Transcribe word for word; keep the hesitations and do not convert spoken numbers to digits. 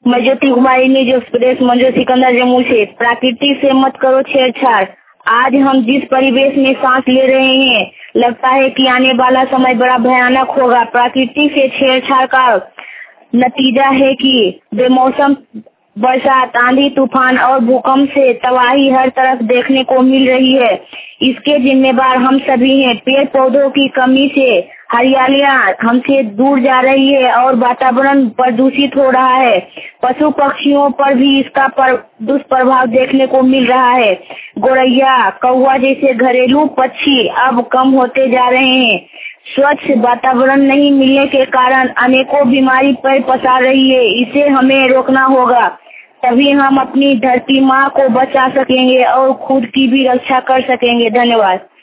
मैं Jyoti Kumari News Express Manju Sikandar Jammu से। प्रकृति से मत करो छेड़छाड़। आज हम जिस परिवेश में सांस ले रहे हैं, लगता है कि आने वाला समय बड़ा भयानक होगा। प्रकृति से छेड़छाड़ का नतीजा है कि बेमौसम बरसात, आंधी तूफान और भूकंप से तबाही हर तरफ देखने को मिल रही है। इसके जिम्मेदार हम सभी हैं। पेड़ पौधों की कमी से हरियालियां हमसे दूर जा रही है और वातावरण प्रदूषित हो रहा है। पशु पक्षियों पर भी इसका पर, दुष्प्रभाव देखने को मिल रहा है। गोरैया, कौवा जैसे घरेलू पक्षी अब कम होते जा रहे हैं। स्वच्छ वातावरण नहीं मिलने के कारण अनेकों बीमारी पर पसार रही है। इसे हमें रोकना होगा, तभी हम अपनी धरती माँ को बचा सकेंगे और खुद की भी रक्षा कर सकेंगे। धन्यवाद।